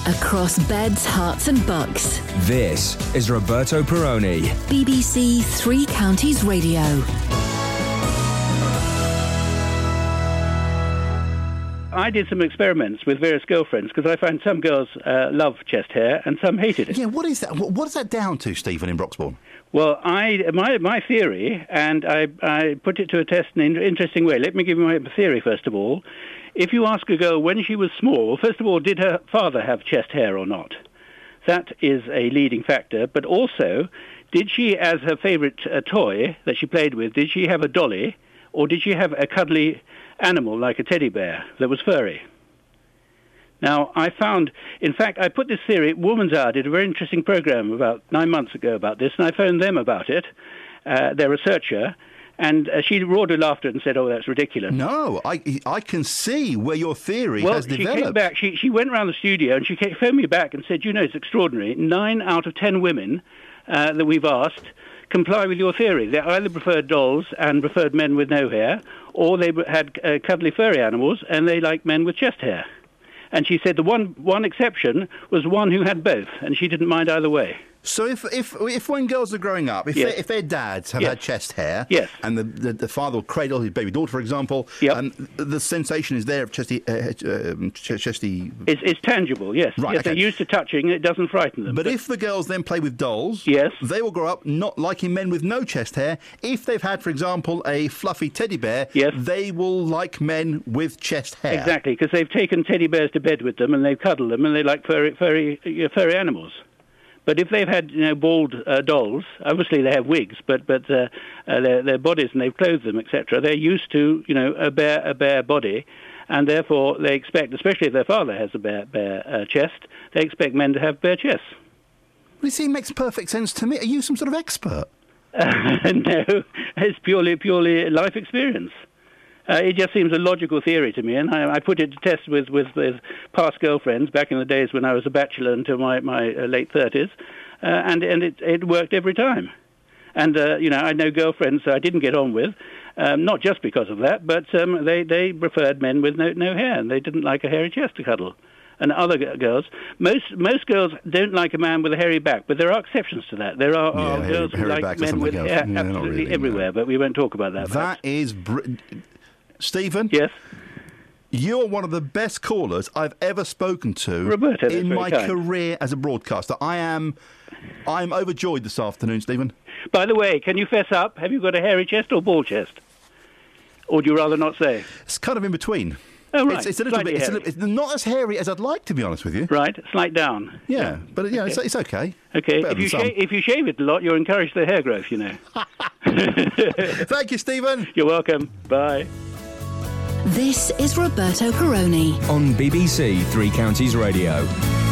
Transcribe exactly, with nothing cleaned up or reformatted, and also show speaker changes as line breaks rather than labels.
across beds, hearts and bucks.
This is Roberto Perrone.
B B C Three Counties Radio.
I did some experiments with various girlfriends because I found some girls uh, love chest hair and some hated it.
Yeah, what is that? What, what is that down to, Stephen, in Broxbourne?
Well, I my my theory, and I, I put it to a test in an interesting way. Let me give you my theory, first of all. If you ask a girl when she was small, first of all, did her father have chest hair or not? That is a leading factor. But also, did she, as her favourite uh, toy that she played with, did she have a dolly, or did she have a cuddly animal like a teddy bear that was furry? Now, I found, in fact, I put this theory, Woman's Hour did a very interesting program about nine months ago about this, and I phoned them about it, uh, their researcher, and uh, she roared with laughter and said, oh, that's ridiculous.
No, I I can see where your theory
well,
has developed.
Well, she came back, she, she went around the studio, and she came, phoned me back and said, you know, it's extraordinary. Nine out of ten women uh, that we've asked comply with your theory. They either preferred dolls and preferred men with no hair, or they had uh, cuddly furry animals, and they like men with chest hair. And she said the one one exception was one who had both, and she didn't mind either way.
So if if if when girls are growing up, if
yes.
they, if their dads have
yes.
had chest hair,
yes.
and the, the the father will cradle his baby daughter, for example,
yep.
and the sensation is there of chesty, uh, um, ch- chesty.
It's, it's tangible, yes.
Right,
yes,
okay.
They're used to touching; it doesn't frighten them.
But,
but
if the girls then play with dolls,
yes.
they will grow up not liking men with no chest hair. If they've had, for example, a fluffy teddy bear,
yes.
they will like men with chest hair.
Exactly, because they've taken teddy bears to bed with them, and they've cuddled them, and they like furry, furry, uh, furry animals. But if they've had, you know, bald uh, dolls, obviously they have wigs, but but uh, uh, their their bodies and they've clothed them, et cetera. They're used to, you know, a bare a bare body, and therefore they expect, especially if their father has a bare bare uh, chest, they expect men to have bare chests.
Well, you see, it makes perfect sense to me. Are you some sort of expert?
Uh, no, it's purely purely life experience. Uh, it just seems a logical theory to me, and I, I put it to test with, with, with past girlfriends back in the days when I was a bachelor until my, my uh, late thirties, uh, and, and it, it worked every time. And, uh, you know, I know girlfriends I didn't get on with, um, not just because of that, but um, they, they preferred men with no, no hair, and they didn't like a hairy chest to cuddle. And other g- girls, most most girls don't like a man with a hairy back, but there are exceptions to that. There are,
yeah,
are
hairy,
girls who
hairy
like men with
else.
hair
yeah,
absolutely
really,
everywhere,
no.
but we won't talk about that.
That
perhaps.
is... Br- Stephen?
Yes?
You're one of the best callers I've ever spoken to
Roberto,
in my
kind.
career as a broadcaster. I am I'm overjoyed this afternoon, Stephen.
By the way, can you fess up? Have you got a hairy chest or bald chest? Or do you rather not say?
It's kind of in between.
Oh, right.
It's, it's a little
Slightly
bit. It's, a
hairy.
little, it's not as hairy as I'd like, to be honest with you.
Right, slight down.
Yeah,
yeah.
but yeah,
okay.
it's, it's okay.
Okay,
Better
if you,
than some.
sha- if you shave it a lot, you're encouraged the hair growth, you know.
Thank you, Stephen.
You're welcome. Bye.
This is Roberto Perrone.
On B B C Three Counties Radio.